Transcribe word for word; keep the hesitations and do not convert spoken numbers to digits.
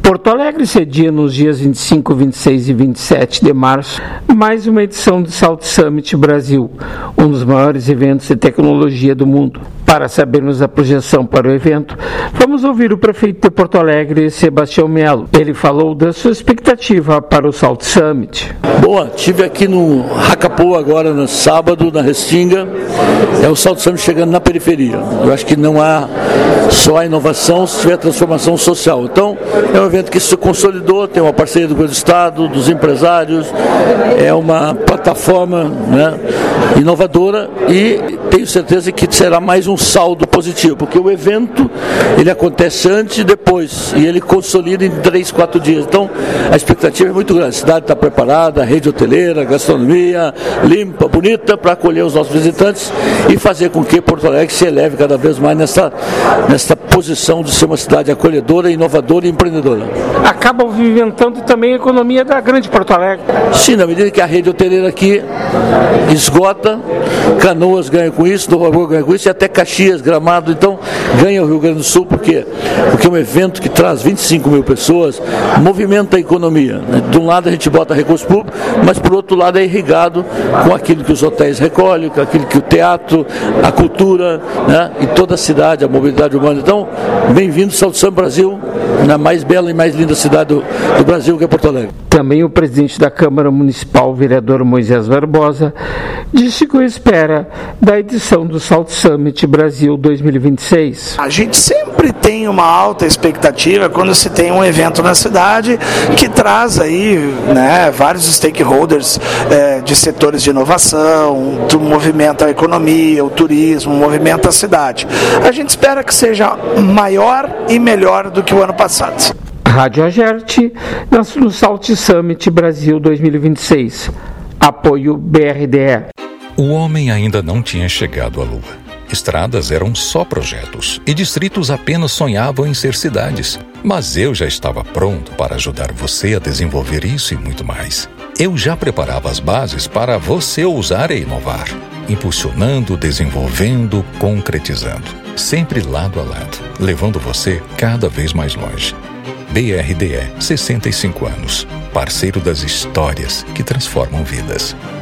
Porto Alegre cedia nos dias vinte e cinco, vinte e seis e vinte e sete de março mais uma edição do Salt Summit Brasil, um dos maiores eventos de tecnologia do mundo. Para sabermos a projeção para o evento, vamos ouvir o prefeito de Porto Alegre, Sebastião Melo. Ele falou da sua expectativa para o Salt Summit. Boa, estive aqui no Racapoa agora no sábado, na Restinga. É o Salt Summit chegando na periferia. Eu acho que não há só a inovação se tiver transformação social. Então, é um evento que se consolidou, tem uma parceria do governo do Estado, dos empresários, é uma plataforma, né, inovadora, e tenho certeza que será mais um saldo positivo, porque o evento ele acontece antes e depois, e ele consolida em três, quatro dias. Então, a expectativa é muito grande. A cidade está preparada, a rede hoteleira, a gastronomia limpa, bonita, para acolher os nossos visitantes e fazer com que Porto Alegre se eleve cada vez mais nessa, nessa posição de ser uma cidade acolhedora, inovadora e empreendedora. Acaba movimentando também a economia da grande Porto Alegre. Sim, na medida que a rede hoteleira aqui esgota, Canoas ganha com isso, Novo Hamburgo ganha com isso, e até Caxias, Gramado, então ganha o Rio Grande do Sul, por quê? Porque é um evento que traz vinte e cinco mil pessoas, movimenta a economia, né? De um lado a gente bota recurso público, mas por outro lado é irrigado com aquilo que os hotéis recolhem, com aquilo que o teatro, a cultura, né? E toda a cidade, a mobilidade urbana. Então, bem-vindo Salt Summit Brasil, na mais bela e mais linda cidade do, do Brasil, que é Porto Alegre. Também o presidente da Câmara Municipal, o vereador Moisés Barbosa, disse que espera da edição do Salt Summit Brasil dois mil e vinte e seis. A gente sempre tem uma alta expectativa quando se tem um evento na cidade que traz aí, né, vários stakeholders é, de setores de inovação, do movimento a economia, o turismo, movimento a cidade. A gente espera que seja maior e melhor do que o ano passado. Rádio Agerte, no Salt Summit Brasil dois mil e vinte e seis. Apoio B R D E. O homem ainda não tinha chegado à Lua. Estradas eram só projetos e distritos apenas sonhavam em ser cidades. Mas eu já estava pronto para ajudar você a desenvolver isso e muito mais. Eu já preparava as bases para você ousar e inovar, impulsionando, desenvolvendo, concretizando, sempre lado a lado, levando você cada vez mais longe. B R D E, sessenta e cinco anos, parceiro das histórias que transformam vidas.